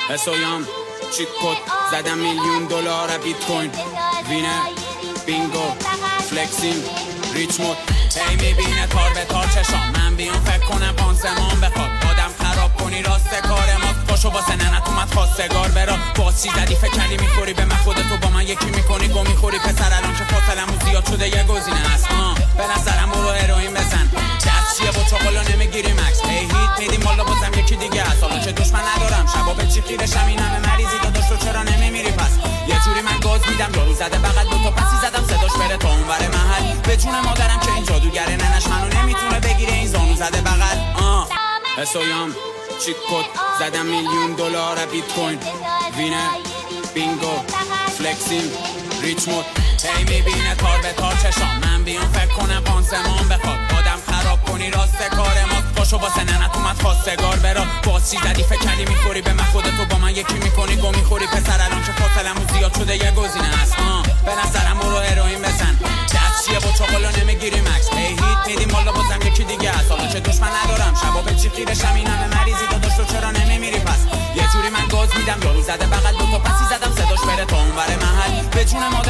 اسویم چیک کد زدم $1,000,000 بیت کوین وینر بینگو فلکسین ریچ مود هی میبینه تار به تار چشام من بیام فکر کنم پانسمان بخواد آدم خراب کنی راست کار ما پاشو واسه ننت اومد خواستگار برا باز چی زدی فکر کردی میخوری به من خودتو با من یکی میکنی گم میخوری پسر الان که فاصلمون زیاد شده یه گزینه هست به نظرم برو هروئین بزن دست چیه با چاقالا نمیگیری مکس هی هیت میدیم والا بازم یکی دیگه هست حالا که دشمن ندارم شبا به چی خیرشم این همه مریضی داداش تو چرا نمیمیری پس یه جوری من گاز میدم یارو زده بغل دوتا پسی زدم صداش بره تا اونور محل به جون مادرم که این جادوگره ننش منو نمیتونه بگیره این زانو زده بغل اسویم چیک کد زدم $1,000,000 بیت کوین وینر بینگو فلکسین ریچ مود هی میبینه تار به تار چشام من بیام فکر کنم پانسمان بخواد آدم خراب کنی راست کار ما پاشو واسه ننت اومد خواستگار برا باز چی زدی فکر کردی میخوری به من خودتو با من یکی میکنی گم میخوری پسر الان که فاصلمون زیاد شده یه گزینه هست به نظرم برو هروئین بزن دست چیه با چاقالا نمیگیری مکس هی هیت میدیم والا بازم یکی دیگه هست حالا که دشمن ندارم شبا به چی خیرشم این همه مریضی داداش تو چرا نمیمیری پس یه جوری من گاز میدم یارو زده بغل دوتا پسی زدم صداش بره تا اونور محل به جون